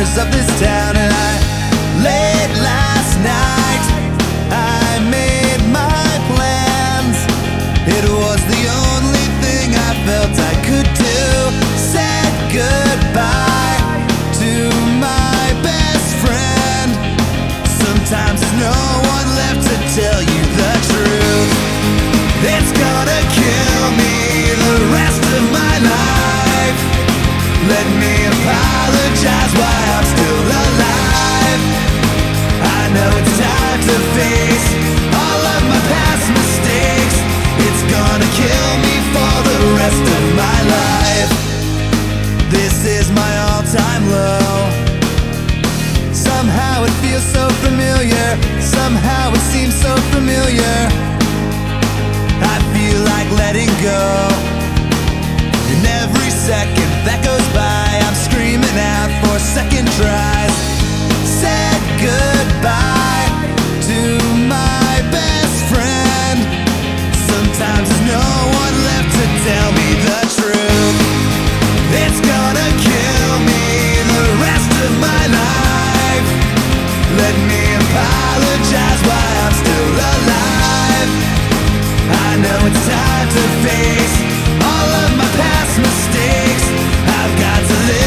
corners of this town, and late last night I made my plans. It was the only thing I felt I could do. Said goodbye to my best friend. Sometimes there's no one left to tell you the truth. It's gonna kill me the rest of my life. Let me apologize why I'm still alive. I know it's time to face all of my past mistakes. It's gonna kill me for the rest of my life. This is my all-time low. Somehow it feels so familiar. Somehow it seems so familiar. I feel like letting go. And every second that goes by, I'm screaming out for second tries. Said goodbye to my best friend. Sometimes there's no one left to tell me the truth. It's gonna kill me the rest of my life. Let me apologize why I'm still alive. I know it's time to face all of my past mistakes. I've got to live